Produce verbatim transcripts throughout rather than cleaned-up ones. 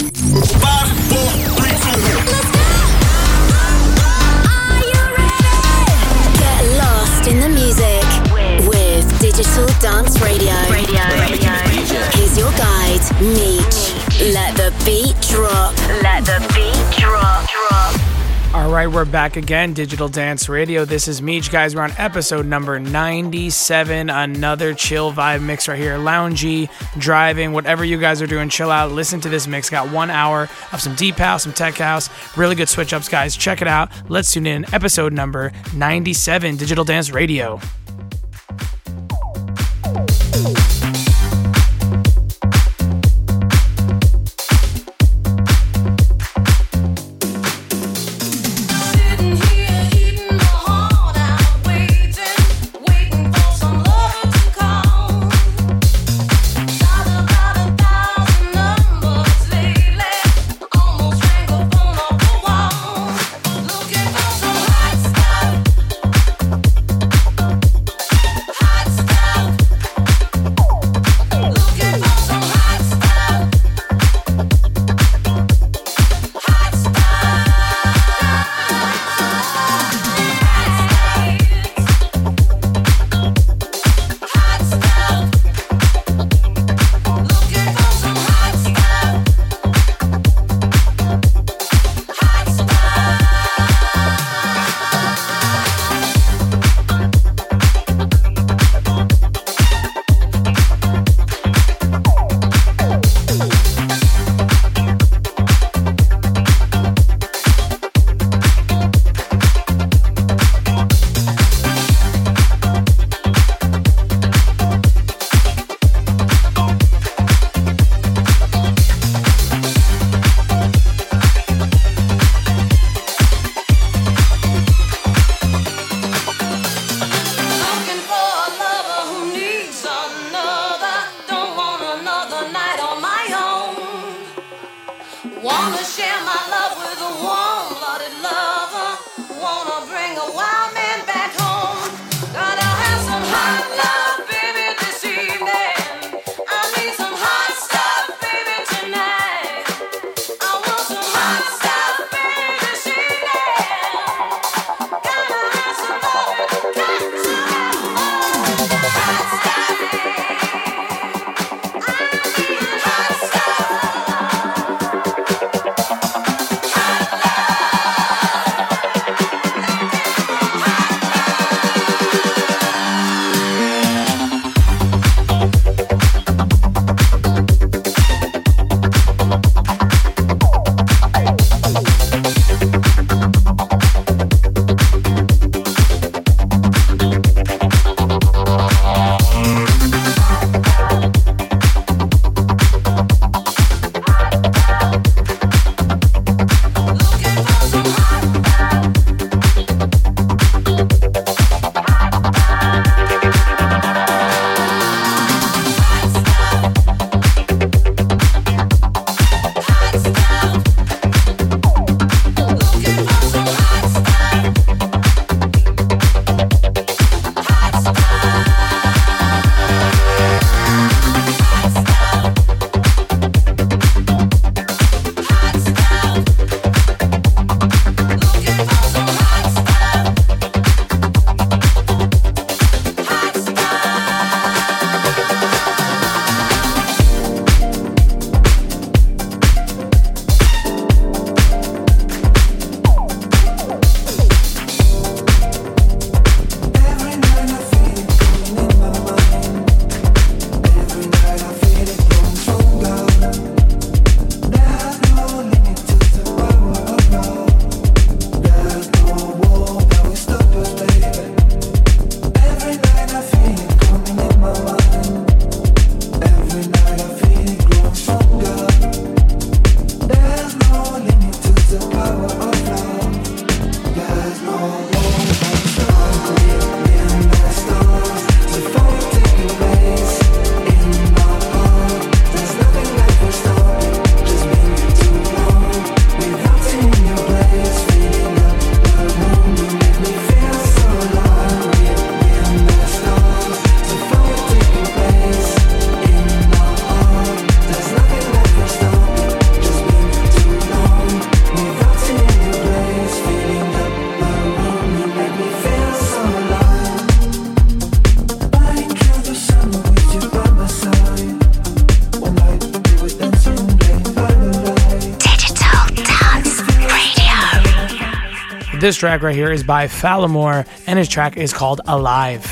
Five, four, three, two, Let's go! Are you ready? Get lost in the music with, with Digital Dance Radio. Radio. Radio. Here's your guide, Meech. Let the beat drop. Let the beat drop. Drop. All right, we're back again, Digital Dance Radio. This is Meech, guys. We're on episode number ninety-seven. Another chill vibe mix right here. Loungy, driving, whatever you guys are doing, chill out. Listen to this mix. Got one hour of some deep house, some tech house. Really good switch ups, guys. Check it out. Let's tune in. Episode number ninety-seven, Digital Dance Radio. This track right here is by Fallamore, and his track is called Alive.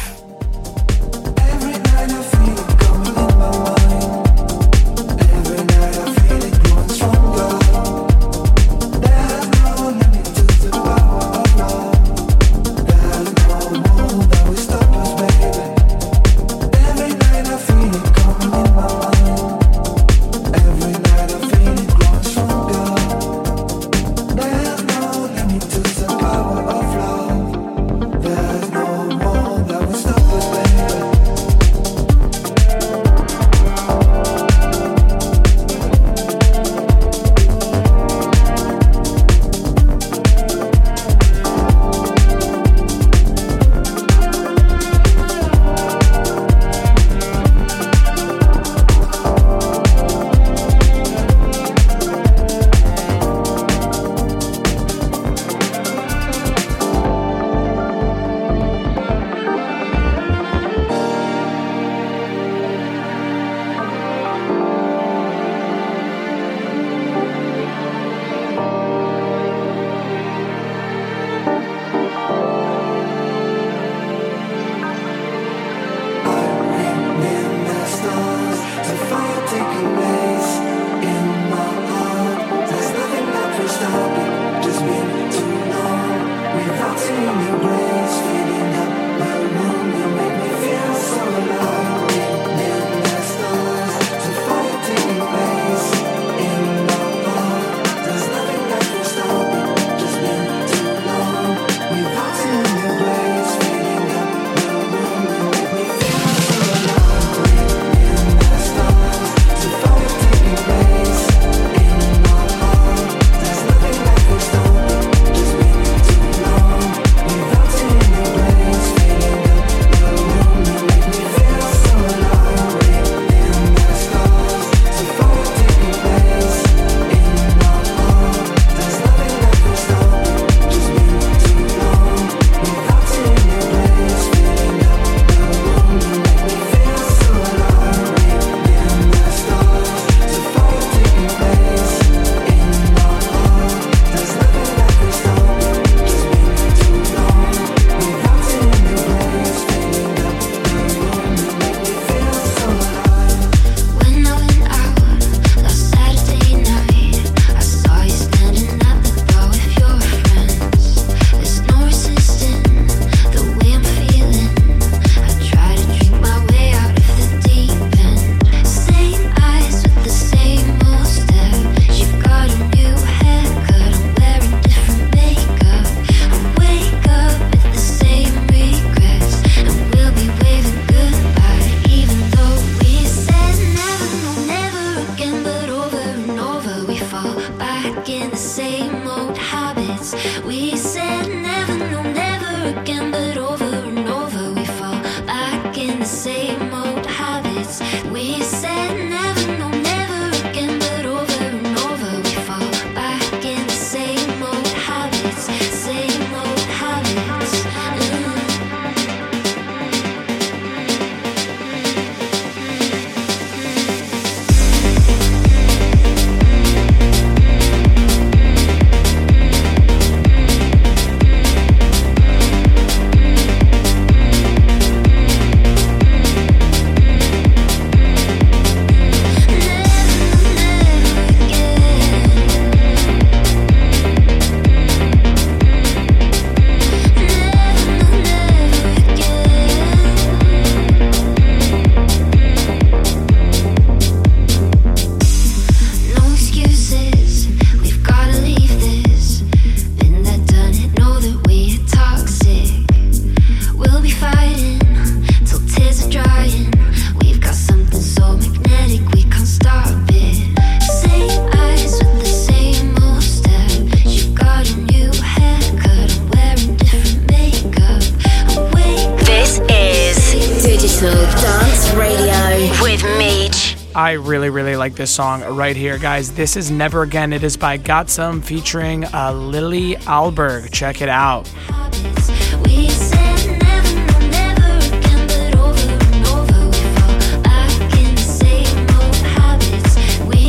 I really, really like this song right here, guys. This is Never Again. It is by Got Some featuring uh, Lily Alberg. Check it out.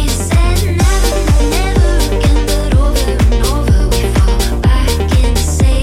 Say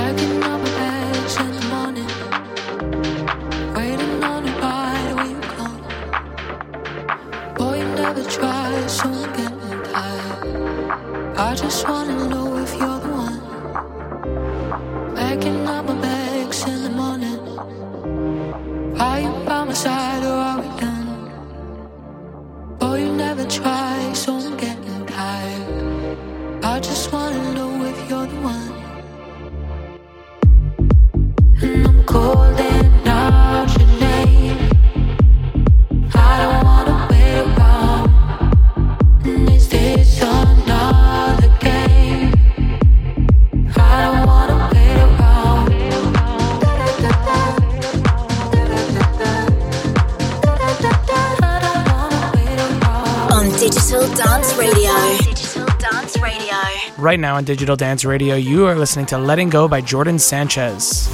Right now on Digital Dance Radio, you are listening to Letting Go by Jordan Sanchez.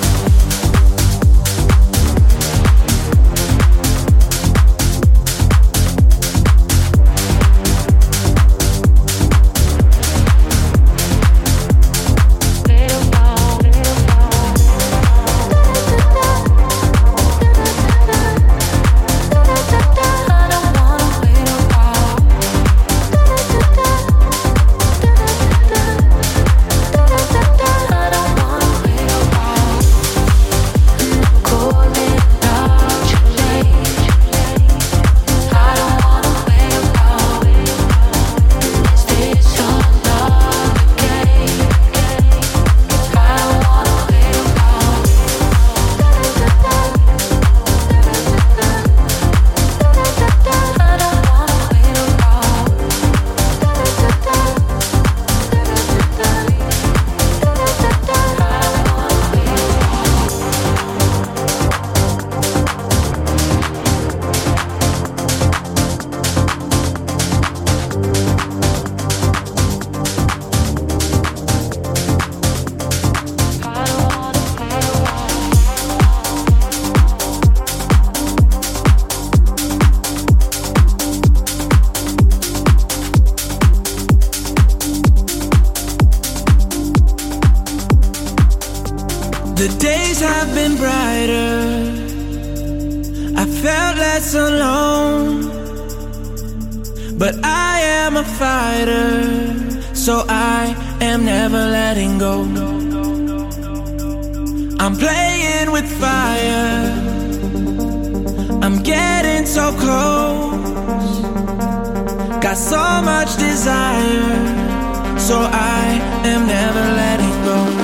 The days have been brighter. I felt less alone. But I am a fighter, so I am never letting go. I'm playing with fire. I'm getting so close. Got so much desire, so I am never letting go.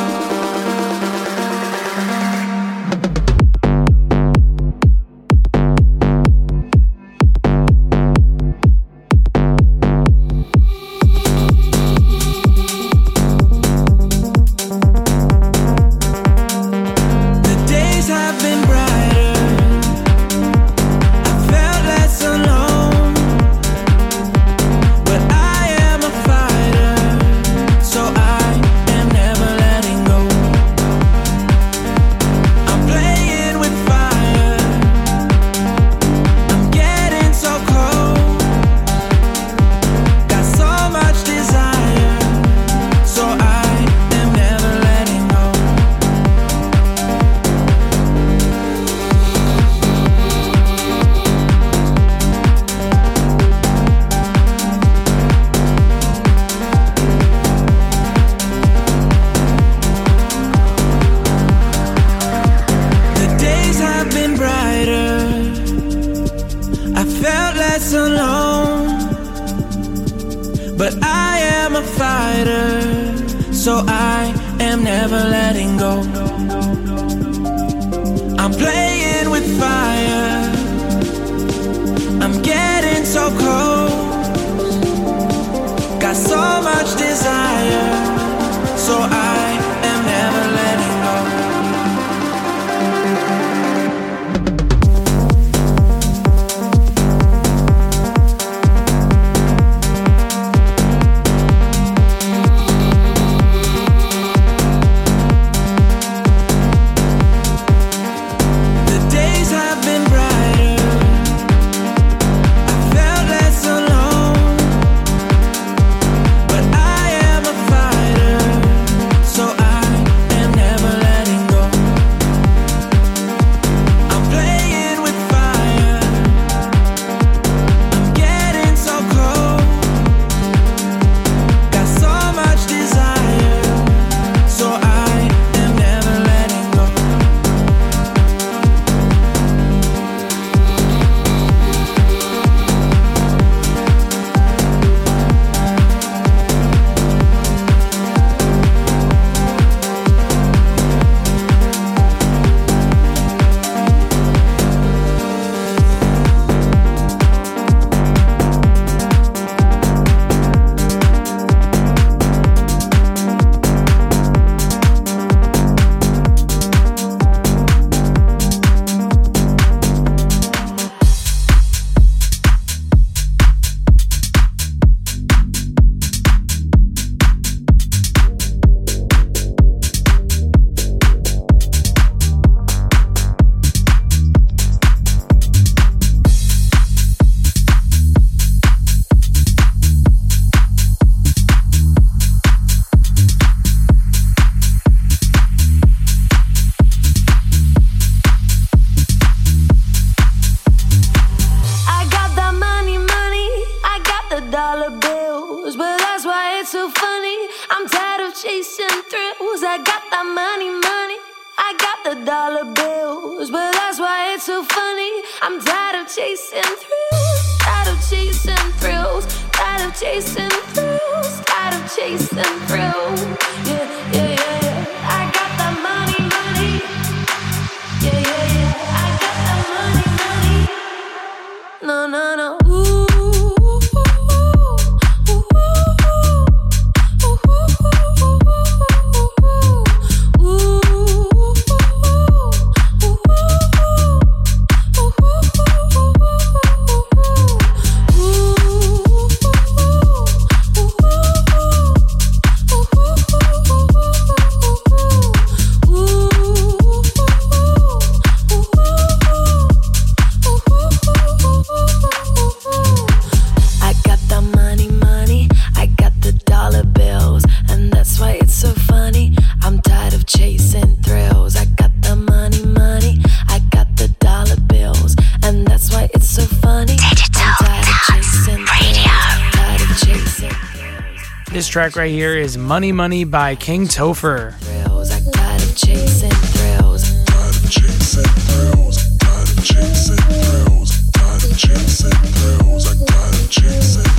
So bills, but that's why it's so funny. I'm tired of chasing thrills. I got that money, money. I got the dollar bills, but that's why it's so funny. I'm tired of chasing thrills, tired of chasing thrills, tired of chasing thrills, tired of chasing thrills. Yeah, yeah, yeah, yeah. I got that money, money. Yeah, yeah, yeah. I got that money, money. No, no, no. Ooh. This track right here is Money Money by King Topher. Thrills, I gotta chasing thrills. Gotta chasing thrills. Gotta chasing thrills. Gotta chasing thrills. I gotta chasing thrills.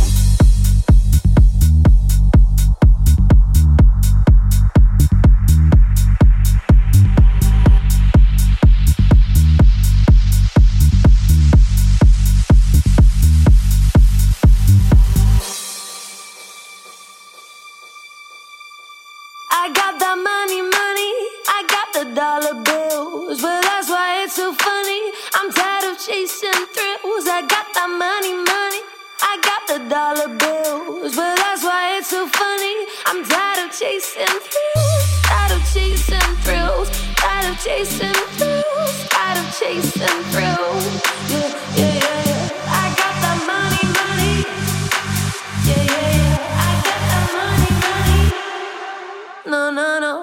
I got that money, money. I got the dollar bills, but that's why it's so funny. I'm tired of chasing thrills. I got that money, money. I got the dollar bills, but that's why it's so funny. I'm tired of chasing thrills, tired of chasing thrills, tired of chasing thrills, tired of chasing thrills. Yeah, yeah, yeah, yeah. I got that money, money. Yeah, yeah, yeah. I got that money, money. No, no, no.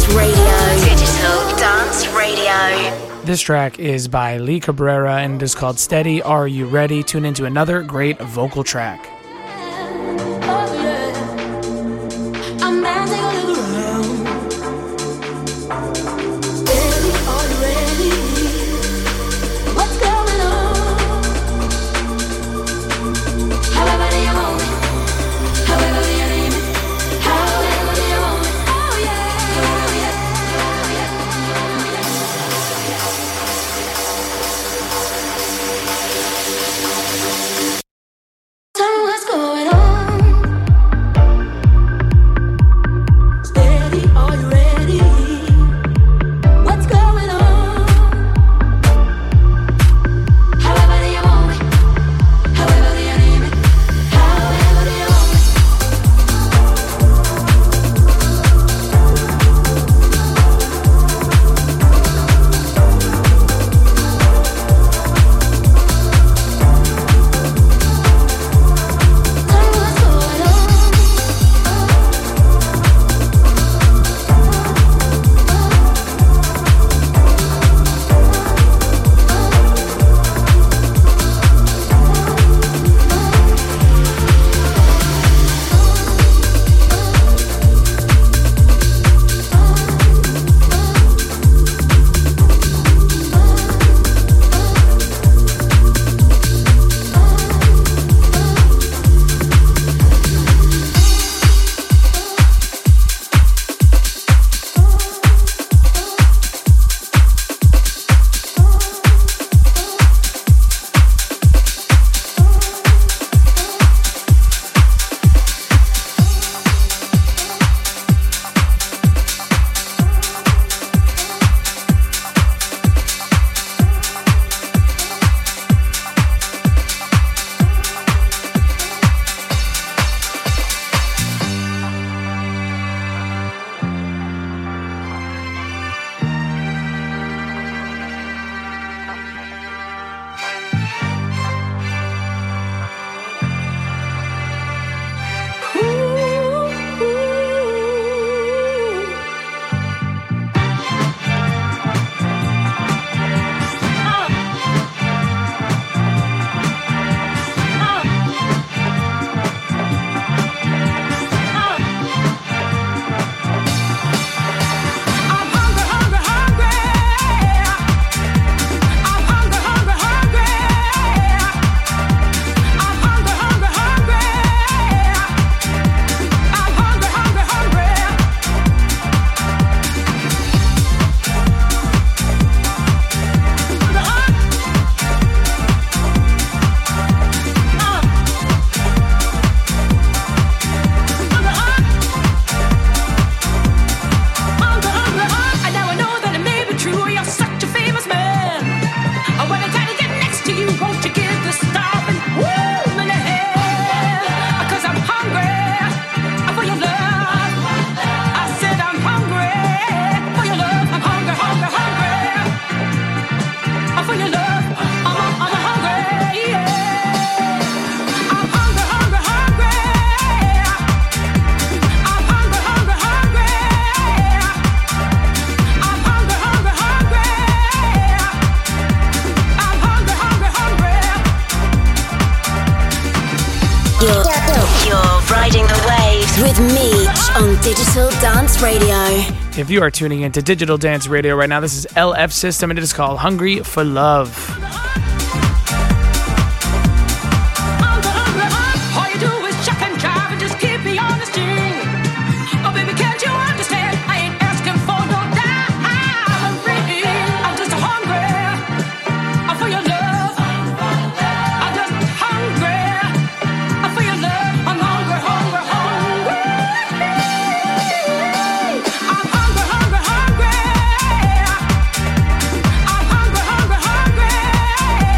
Radio. Digital Dance Radio. This track is by Lee Cabrera and it is called Steady, Are You Ready? Tune into another great vocal track. with Meech on Digital Dance Radio. If you are tuning into Digital Dance Radio right now, this is L F System and it is called Hungry for Love. Hungry, hungry, hungry.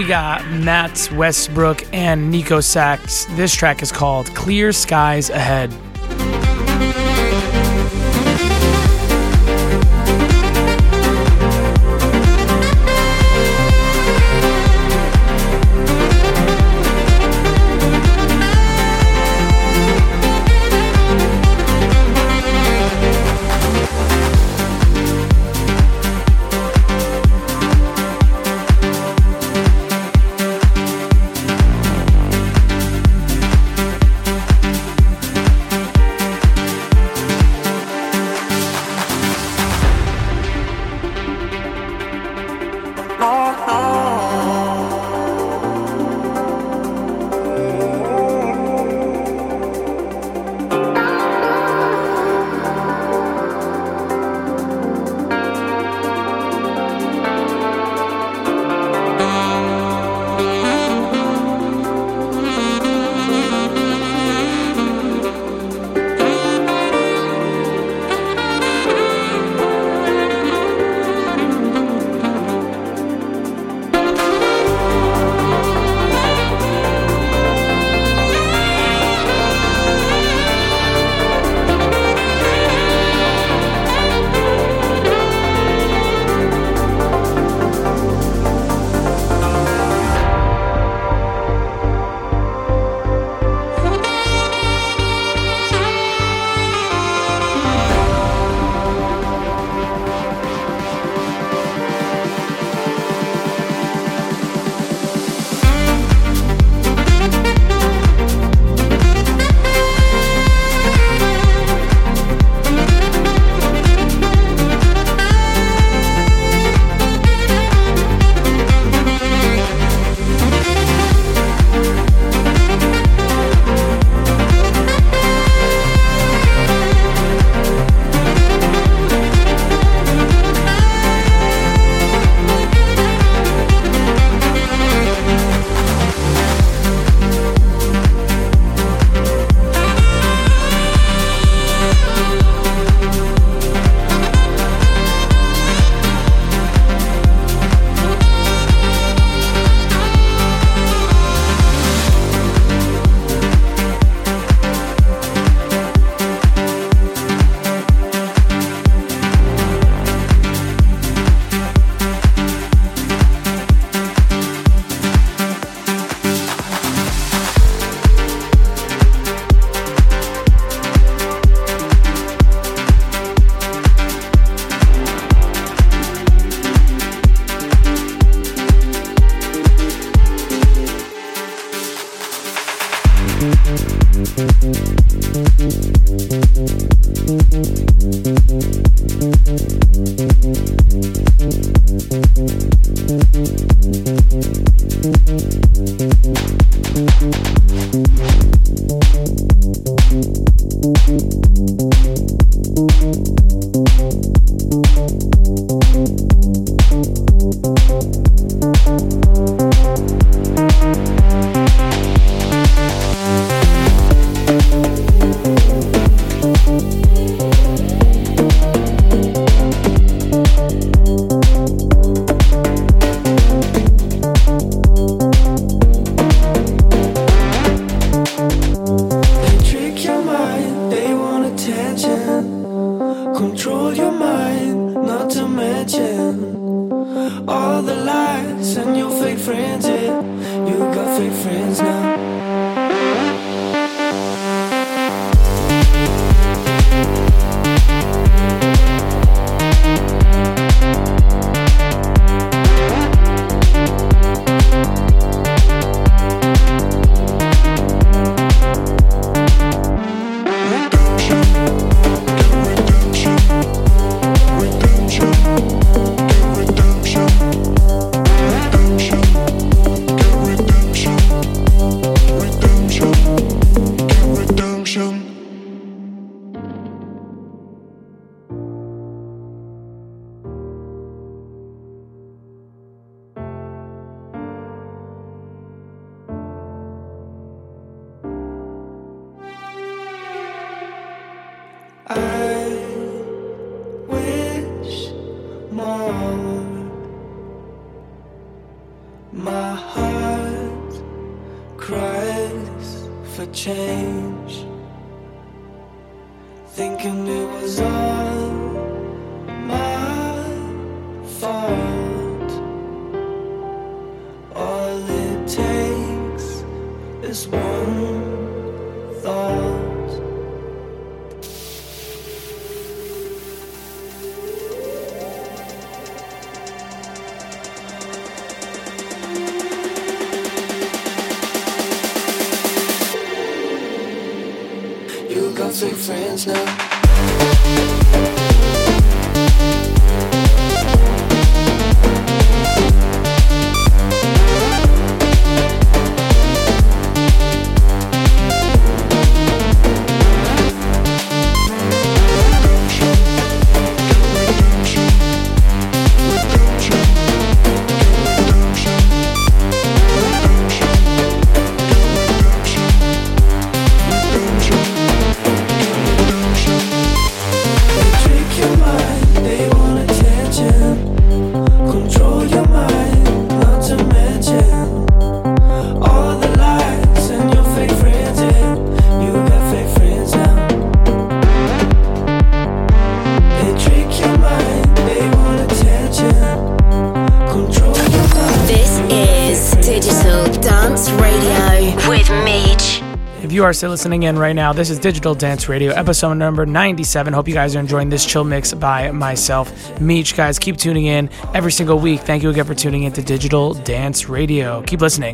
got Matt Westbrook and Nico Sachs. This track is called Clear Skies Ahead. Redemption, change, thinking it was all my fault. All it takes is one thought. You got fake friends now. You are still listening in right now. This is Digital Dance Radio, episode number ninety-seven. Hope you guys are enjoying this chill mix by myself, Meech. Guys, keep tuning in every single week. Thank you again for tuning in to Digital Dance Radio. Keep listening.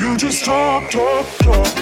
You just talk, talk, talk.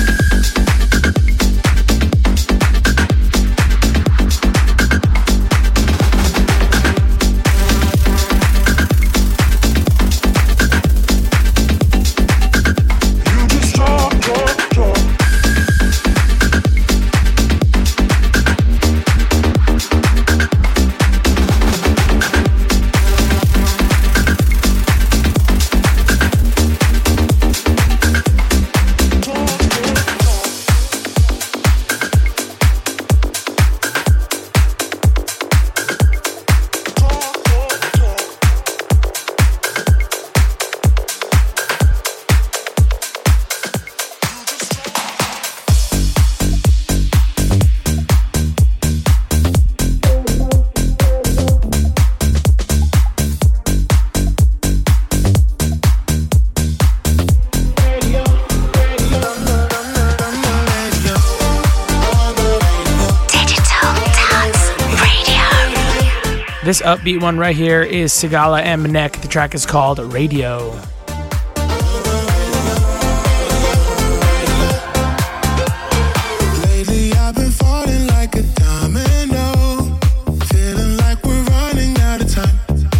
This upbeat one right here is Sigala and Manek. The track is called Radio. Lately I've been falling like a domino, feeling like we're running out of time.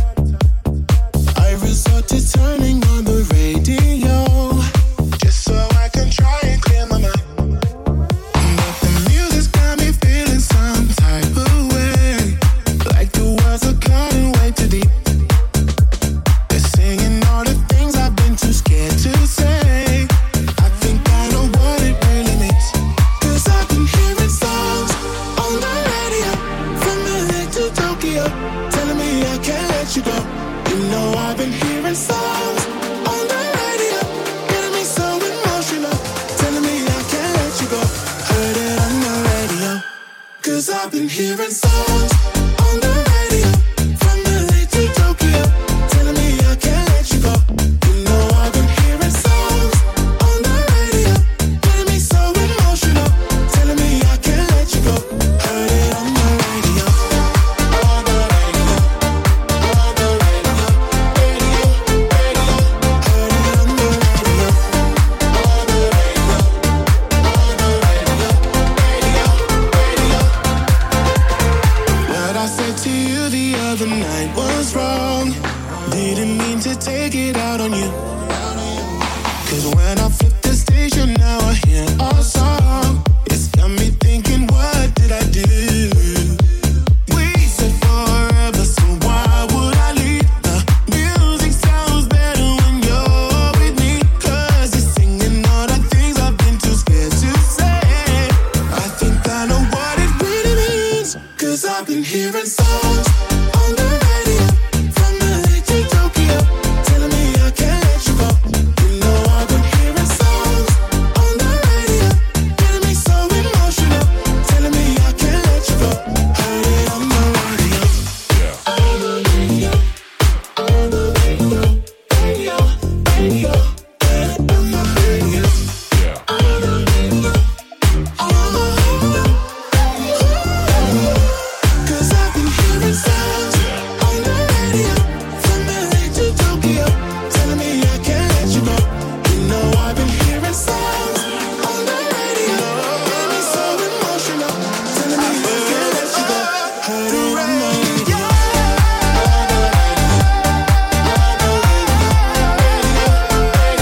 I resort to turning on the radio, just so I can try and clear my mind. But the music's got me feeling some type of way, like the words are clouding way too deep. They're singing all the things I've been too scared to say. I think I know what it really means, 'cause I've been hearing songs on the radio from L A to Tokyo, telling me I can't let you go. You know I've been hearing songs on the radio, getting me so emotional, telling me I can't let you go. Heard it on the radio, 'cause I've been hearing songs on the radio from L A to Tokyo, telling me I can't let you go. You know I've been hearing songs on the radio, getting me so emotional, telling me I can't let you go. Heard it on the radio, on the radio, on the radio, radio, radio. Heard it on the radio, on the radio, on the radio, radio, radio. What I said to you the other night was wrong. Didn't mean to take it out on you, 'cause when I flip the station now I hear our song. It's got me thinking, what did I do? We said forever, so why would I leave? The music sounds better when you're with me, 'cause you're singing all the things I've been too scared to say. I think I know what it really means, 'cause I've been hearing songs on the radio from L A to Tokyo, telling me I can't let you go. You know I've been hearing songs on the radio, getting me so emotional, telling me I can't let you go. Heard it on the radio, on the radio, on the radio, radio, radio. Heard it on the radio, on the radio, on the radio. 'Cause I've been hearing songs on the radio from L A to Tokyo, telling me I can't let you go. You know I've been hearing songs on the radio, getting me so emotional, telling me I can't let you go. Heard it on the radio, on the radio, on the radio, radio, radio.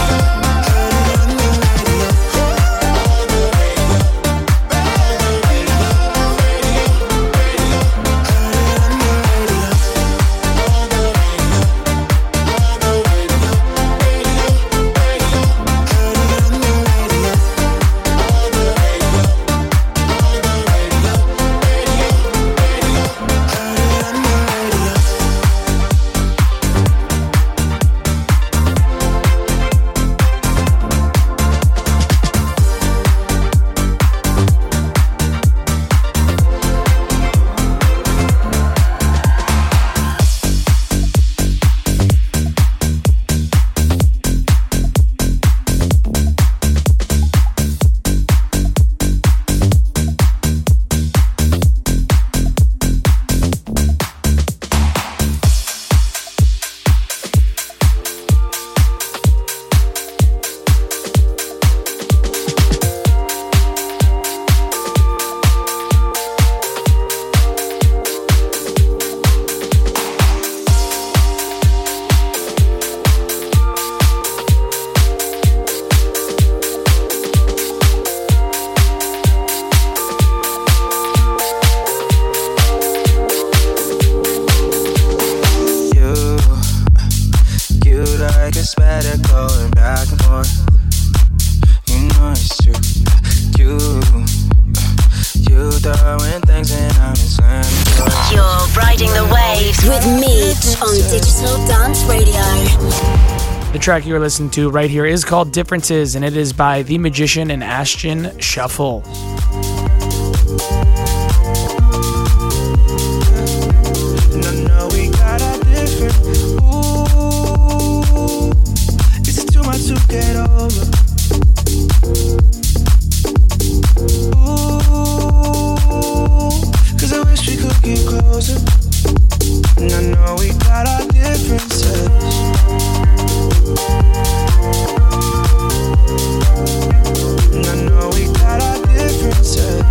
better going back and forth. You know it's true. You, you throwing things and I'm insane. You're riding the waves with Meech on Digital Dance Radio. The track you're listening to right here is called Differences, and it is by The Magician and Ashton Shuffle. And I know we got our different. Ooh, it's too much to get over. Ooh, cause I wish we could get closer. And I know we got our differences. And I know we got our differences.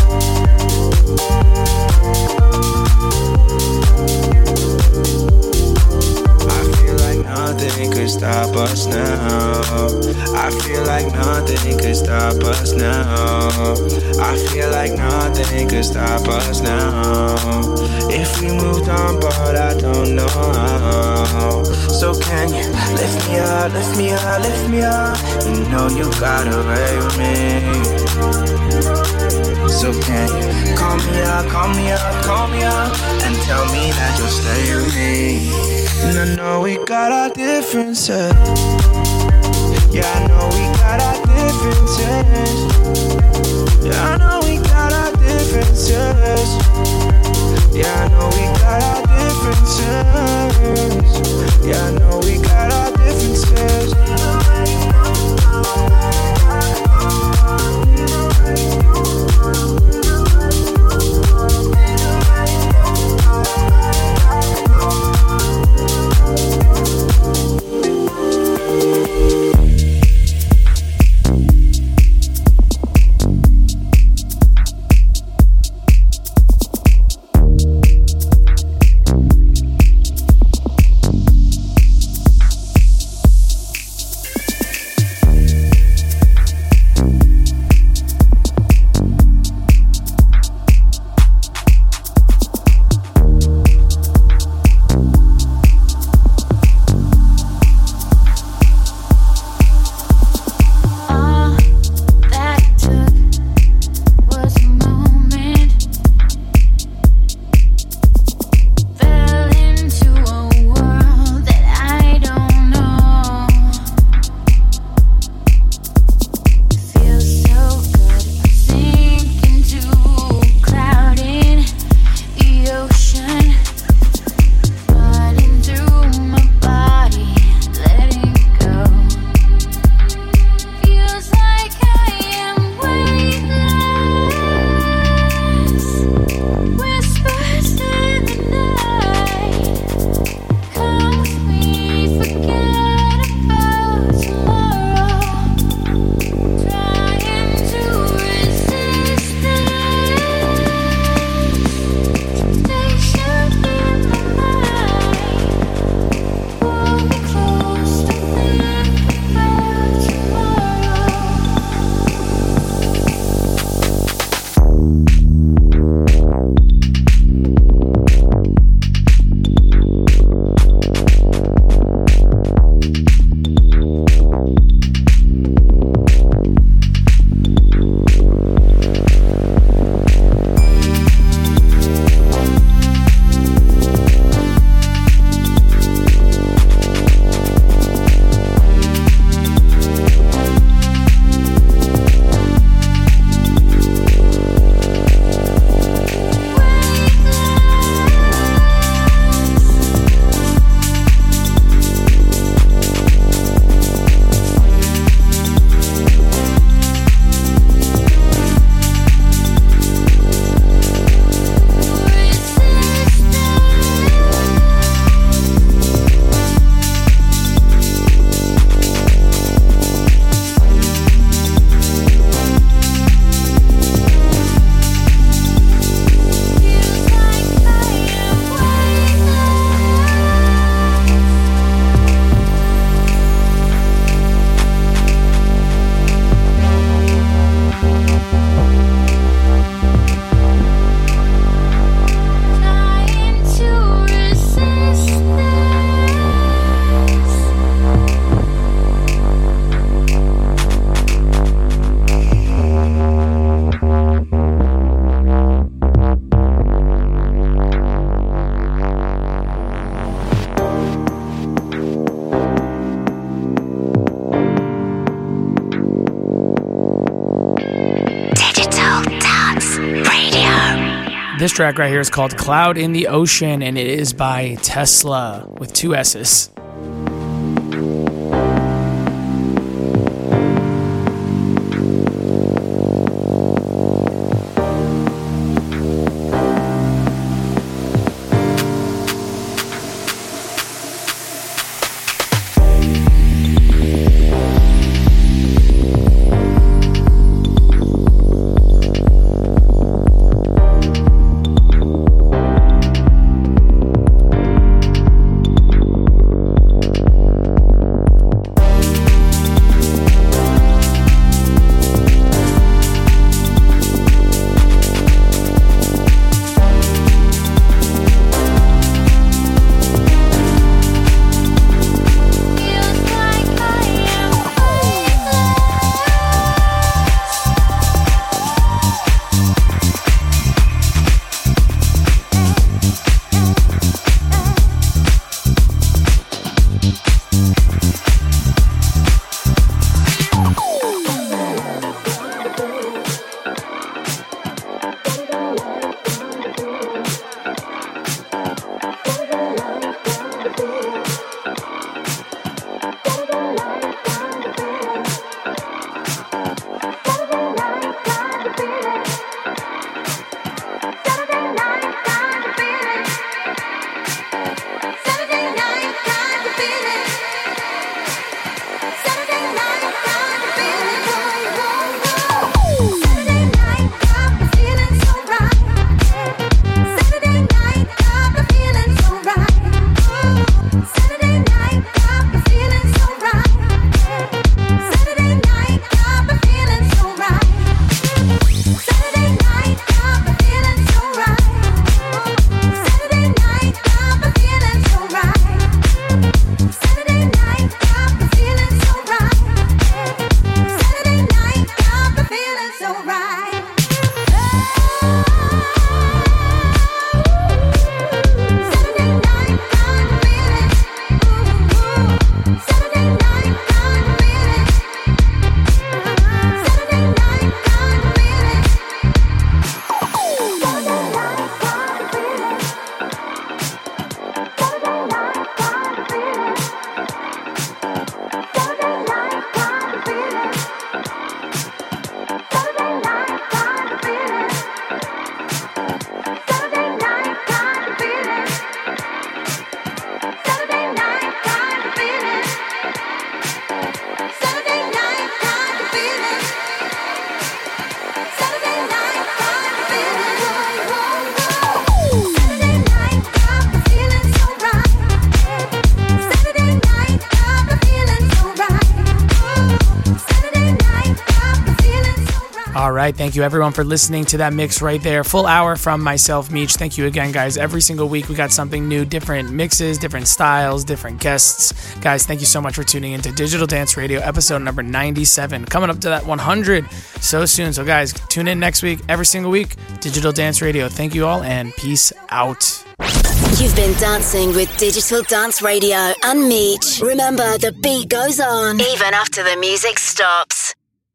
I feel like nothing could stop us now. I feel like nothing could stop us now. I feel like nothing could stop us now. If we moved on, but I don't know how. So can you lift me up, lift me up, lift me up? You know you got away with me. So can you call me up, call me up, call me up, and tell me that you'll stay with me? And I know we got our differences. Yeah, I know we got our differences. Yeah, I know we got our differences. Yeah, I know we got our differences. Yeah, I know we got our differences. This track right here is called Cloud in the Ocean, and it is by Tesla with two S's. All right, thank you everyone for listening to that mix right there. Full hour from myself, Meech. Thank you again, guys. Every single week we got something new, different mixes, different styles, different guests. Guys, thank you so much for tuning into Digital Dance Radio, episode number ninety-seven. Coming up to that one hundred so soon. So guys, tune in next week, every single week, Digital Dance Radio. Thank you all and peace out. You've been dancing with Digital Dance Radio and Meech. Remember, the beat goes on even after the music stops.